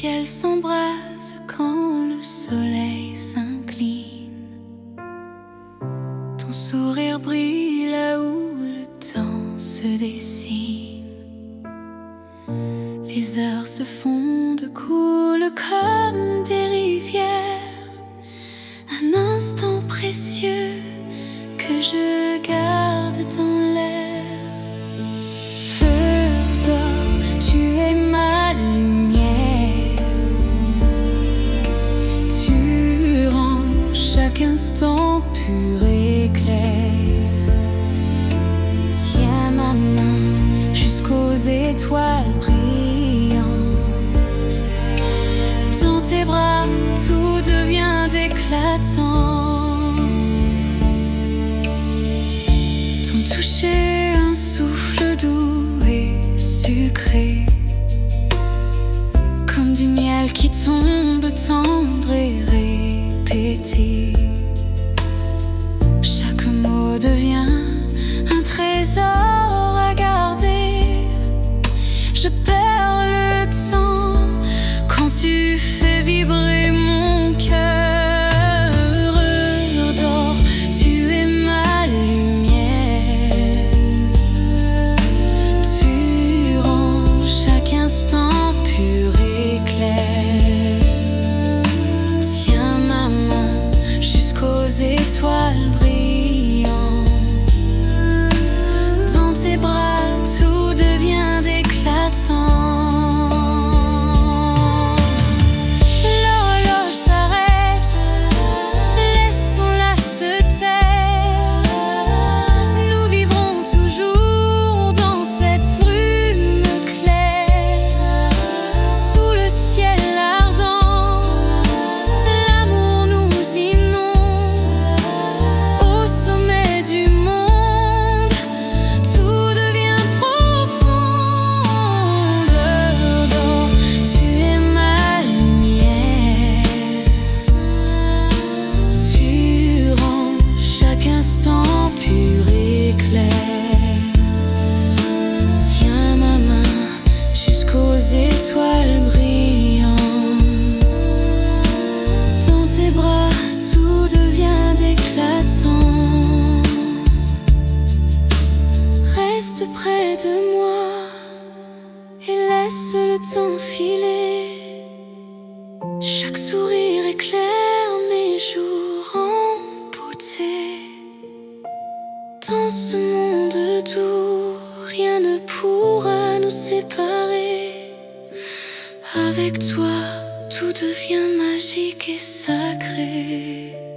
ciel s'embrase quand le soleil s'incline. Ton sourire brille là où le temps se dessine. Les heures se fondent, coulent comme des rivières. Un instant précieux que je garde dans l'air. Heure d'or, tu es ma lumière. Tu rends chaque instant pur et clair. Tiens ma main jusqu'aux étoiles brillantes. Dans tes bras, tout devient éclatant. Ton toucher, un souffle doux et sucré, comme du miel qui tombe tendre et répété. Chaque mot devient un trésor à garder. Je perds le temps quand tu fais vibrer mon cœur. Heure d'or, tu es ma lumière. Tu rends chaque instant pur et clair. Tiens ma main jusqu'aux étoiles brillantes. Dans tes bras, tout devient éclatant. Instant pur et clair. Tiens ma main jusqu'aux étoiles brillantes. Dans tes bras, tout devient éclatant. Reste près de moi et laisse le temps filer. Chaque sourire éclaire mes jours en beauté. Dans ce monde doux, rien ne pourra nous séparer. Avec toi, tout devient magique et sacré.